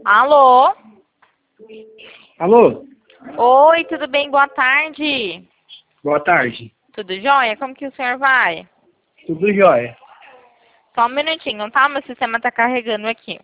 Alô? Alô? Oi, tudo bem? Boa tarde. Boa tarde. Tudo jóia? Como que o senhor vai? Tudo jóia. Só um minutinho, tá? Meu sistema tá carregando aqui.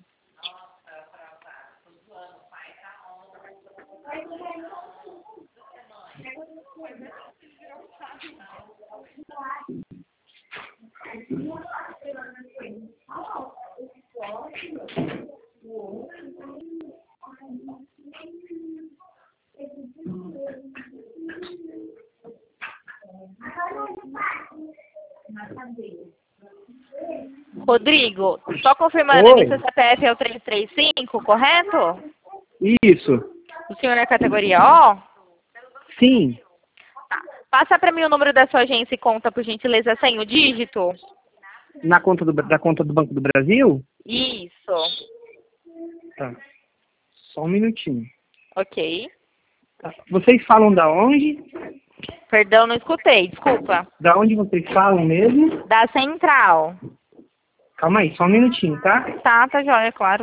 Rodrigo, só confirmando, Oi. seu CPF é o 335, correto? Isso. O senhor é categoria O? Sim. Tá. Passa pra mim o número da sua agência e conta, por gentileza, sem o dígito. Da conta do Banco do Brasil? Isso. Tá. Só um minutinho. Ok. Tá. Vocês falam da onde? Perdão, não escutei, desculpa. Da onde vocês falam mesmo? Da central. Calma aí, só um minutinho, tá? Tá jóia, claro.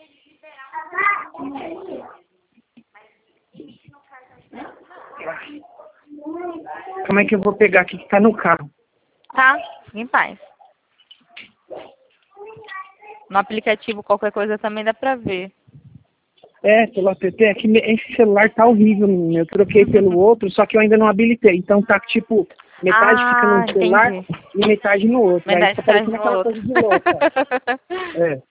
Como é que eu vou pegar aqui que tá no carro? Tá, fique em paz. No aplicativo, qualquer coisa também dá pra ver. É, pelo app, é que esse celular tá horrível, menino. Eu troquei pelo outro, só que eu ainda não habilitei. Então tá tipo, metade fica no celular Entendi. e metade no outro. Aí Metade tá atrás parecendo no aquela outro. coisa de louca. É.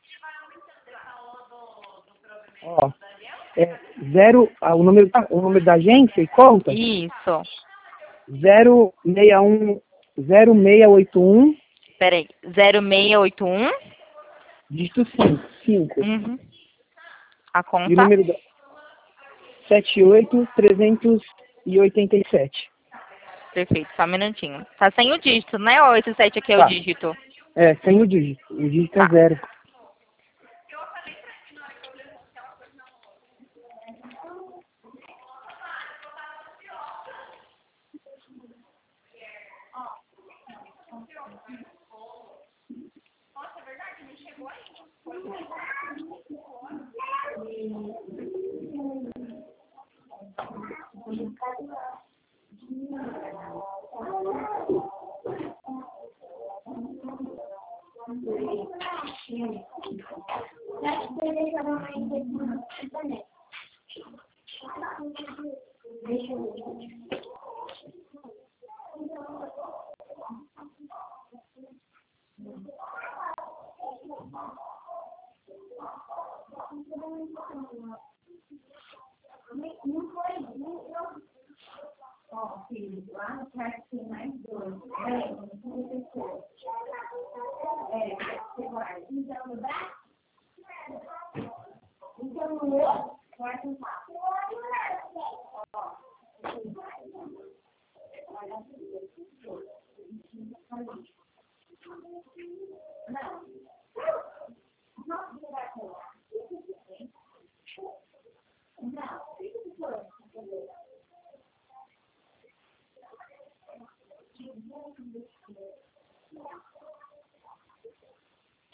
Ó. É o número da agência e conta? Isso. 0681 Peraí. 0681. dígito 5. Uhum. A E o conta. número da 78387. Perfeito, só um minutinho. Tá sem o dígito, né? Ou esse 7 aqui é o Tá. dígito? É, sem o dígito. O dígito é Tá. 0.